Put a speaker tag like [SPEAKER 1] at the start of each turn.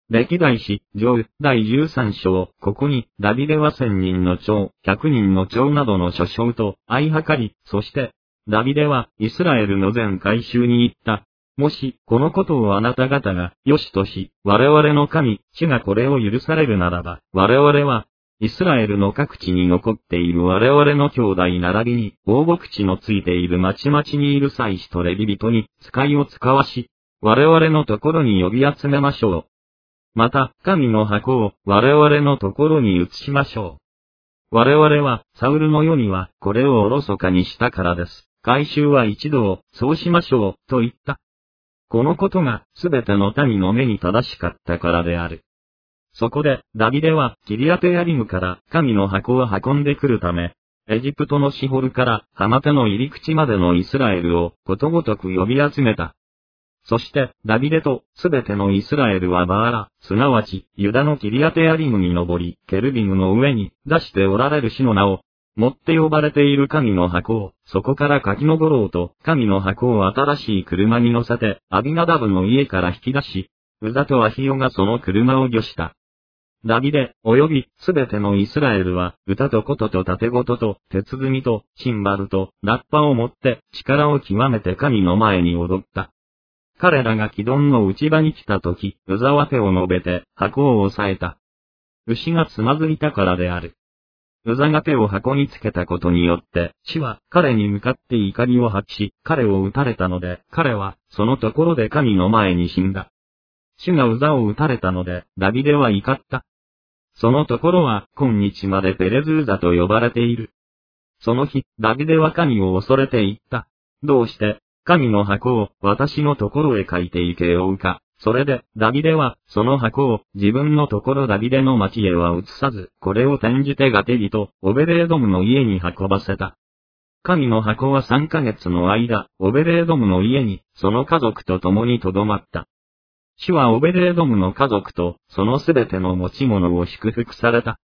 [SPEAKER 1] 歴代史上第13章、ここに、ダビデは1000人の長、100人の長などの諸将と相計り、そして、ダビデはイスラエルの全改宗に言った。もし、このことをあなた方が、よしとし、我々の神、主がこれを許されるならば、我々は、イスラエルの各地に残っている我々の兄弟並びに、王牧地のついている町々にいる祭司とレビ人に、使いを使わし、我々のところに呼び集めましょう。また、神の箱を我々のところに移しましょう。我々は、サウルの世には、これをおろそかにしたからです。改宗は一度を、そうしましょう、と言った。このことが、すべての民の目に正しかったからである。そこで、ダビデは、キリアテヤリムから、神の箱を運んでくるため、エジプトのシホルから、ハマテの入り口までのイスラエルを、ことごとく呼び集めた。そして、ダビデと、すべてのイスラエルはバーラ、すなわち、ユダのキリアテヤリムに登り、ケルビムの上に、出しておられる主の名を、持って呼ばれている神の箱を、そこからかき登ろうと、神の箱を新しい車に乗せて、アビナダブの家から引き出し、ウザとアヒオがその車を御した。ダビデ、及び、すべてのイスラエルは、歌と琴と盾琴と、鉄積と、シンバルと、ラッパを持って、力を極めて神の前に踊った。彼らがキドンの内場に来たとき、ウザは手を伸べて、箱を押さえた。牛がつまずいたからである。ウザが手を箱につけたことによって、主は彼に向かって怒りを発し、彼を撃たれたので、彼は、そのところで神の前に死んだ。主がウザを撃たれたので、ダビデは怒った。そのところは、今日までペレズウザと呼ばれている。その日、ダビデは神を恐れて言った。どうして、神の箱を私のところへ書いて行けようか。それで、ダビデは、その箱を自分のところダビデの町へは移さず、これを転じてガテリとオベレードムの家に運ばせた。神の箱は3ヶ月の間、オベレードムの家に、その家族と共に留まった。主はオベレードムの家族と、そのすべての持ち物を祝福された。